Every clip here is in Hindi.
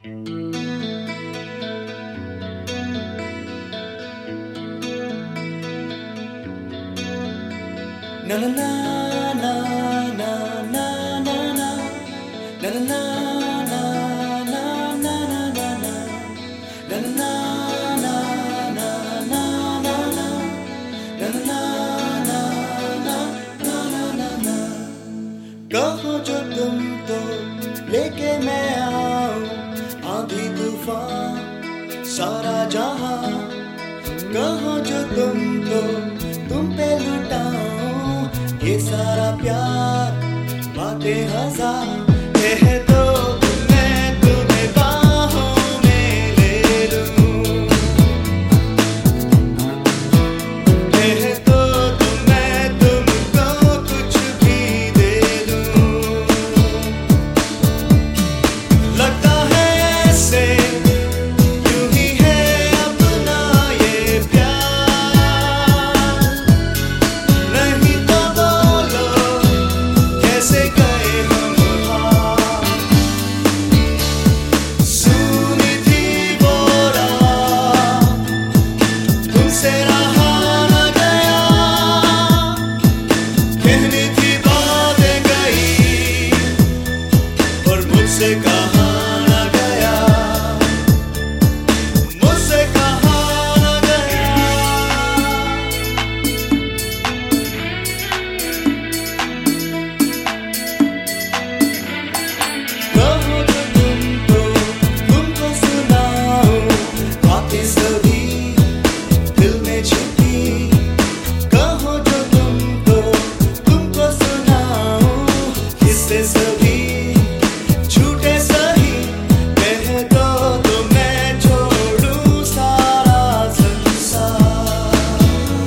Na na na na na na na na na na na na na na na na. कहो जो तुम तो लेके मैं आऊं आंधी तूफान सारा जहां, कहो जो तुम तो तुम पे लुटाऊं ये सारा प्यार बातें हजार। कह दो मैं तुम्हें बाहों में ले लूं, कह दो मैं तुमको कुछ भी दे दूं। लगता है ऐसे यूं ही है अपना ये प्यार, नहीं तो बोलो कैसे गए हम हार। सुनी थी वो रात तुमसे रहा न गया, कहनी थी बातें कही और मुझसे कहा न गया, मुझसे कहा न गया। कहो जो तुम तो तुमको सुनाओ बातें सभी दिल में छिपी, कहो जो तुम तो तुमको सुनाओ किससे सभी झूठे सही। कह दो तो मैं छोड़ूं सारा संसार,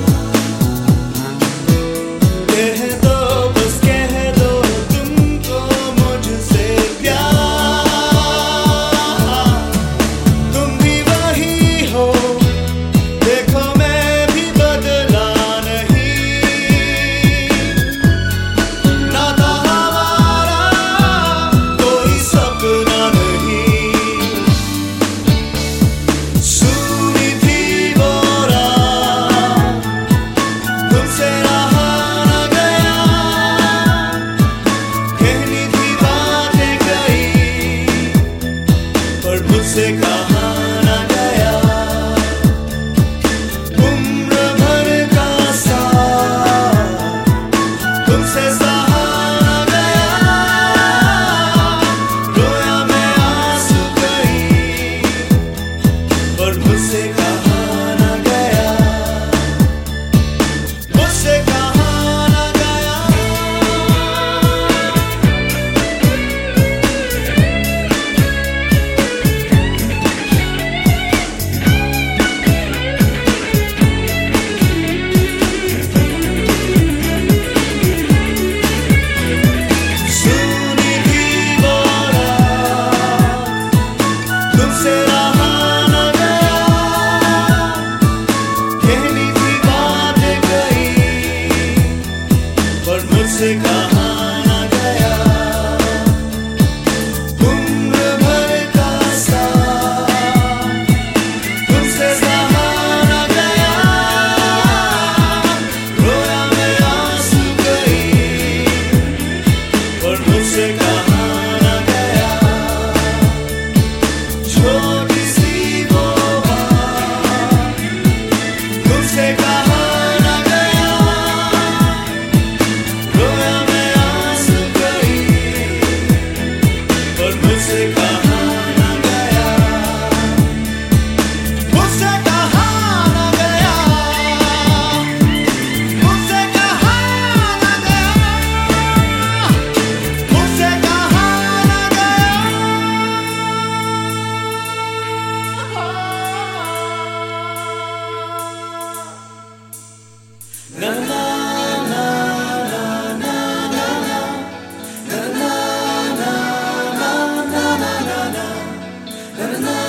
कह दो बस कह दो तुमको मुझसे प्यार। तुम भी वही हो देखो मैं भी बदला नहीं, नाता हमारा कोई सपना नहीं। सुनी थी वो रात तुमसे रहा न गया, कहनी थी बातें कही पर मुझसे कहा न गया। उम्र भर का साथ तुमसे सहा न गया, रोया मैं आंसू कही पर मुझसे कहा न गया, मुझसे कहा न गया। सुनी थी वो रात तुमसे रहा न गया, कहनी थी बातें कही पर मुझसे कहा न गया। उम्र भर का साथ तुमसे सहा न गया, रोया मैं आंसू कही पर मुझसे कहा न गया। छोटी सी वो बात तुमसे कहा न गया, रोया मैं आंसू कही पर मुझसे कहा न गया, मुझसे कहा न गया, मुझसे कहा न गया, मुझसे कहा न गया। Na na na na na na na na na na na na na na na na na